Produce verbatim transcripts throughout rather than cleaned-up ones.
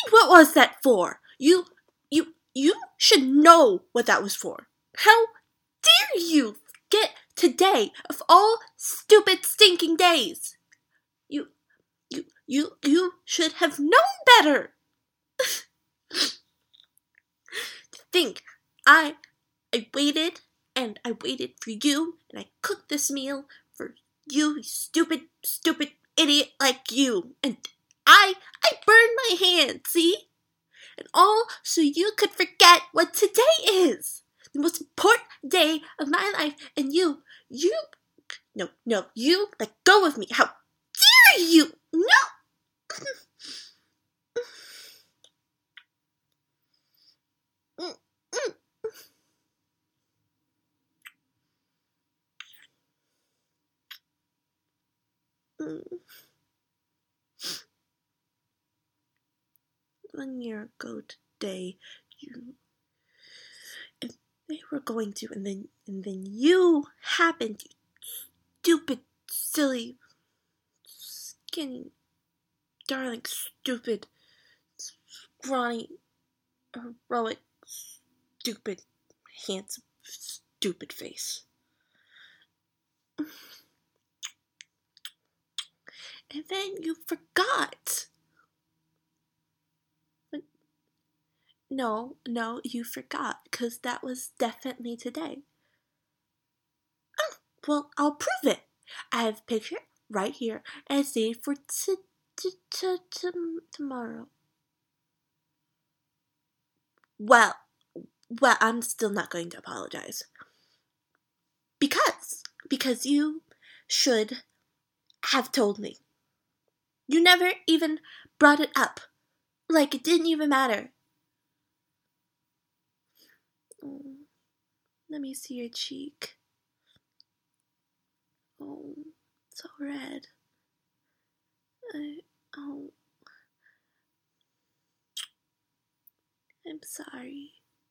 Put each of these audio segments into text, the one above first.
what was that for? You, you, you should know what that was for. How dare you get today of all stupid stinking days? You, you, you, you should have known better. To think, I, I waited and I waited for you and I cooked this meal for you, you stupid, stupid idiot like you. And I, I burned my hand, see? And all so you could forget what today is. The most important day of my life. And you, you, no, no, you let go of me. How dare you? No. One year ago today, you and they were going to, and then and then you happened, you stupid, silly, skinny, darling, stupid, scrawny, heroic, stupid, handsome, stupid face. And then you forgot. No, no, you forgot, because that was definitely today. Oh, well, I'll prove it. I have a picture right here, and I saved for t- t- t- t- tomorrow. Well, well, I'm still not going to apologize. Because, because you should have told me. You never even brought it up, like it didn't even matter. Oh, let me see your cheek. Oh, it's all red. I, oh, I'm sorry.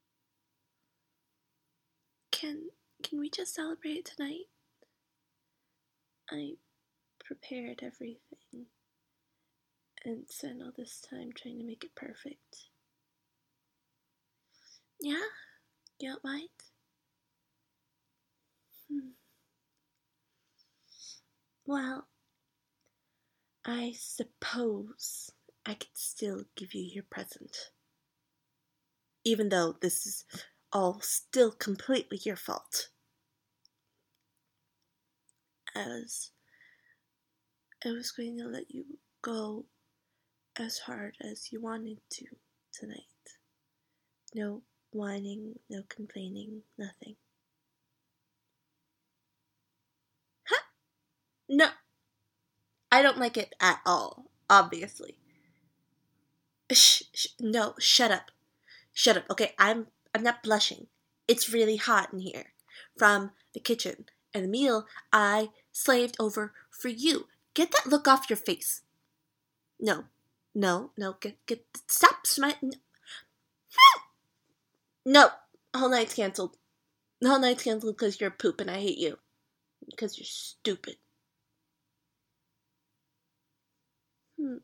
Can, can we just celebrate tonight? I prepared everything and spent all this time trying to make it perfect. Yeah? You don't mind? Hmm. Well, I suppose I could still give you your present. Even though this is all still completely your fault. As I was going to let you go as hard as you wanted to tonight. No whining, no complaining, nothing. Huh? No. I don't like it at all, obviously. Shh, sh- no, shut up. Shut up. Okay, I'm I'm not blushing. It's really hot in here. From the kitchen and the meal I slaved over for you. Get that look off your face. No. No, no, get get stop smiling. No. Whole night's cancelled. The whole night's cancelled because you're a poop and I hate you. Because you're stupid. Hmm.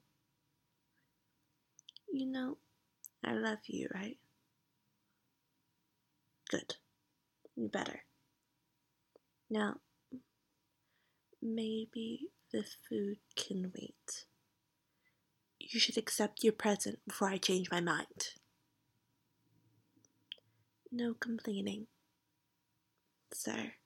You know, I love you, right? Good. You better. Now, maybe the food can wait. You should accept your present before I change my mind. No complaining, sir.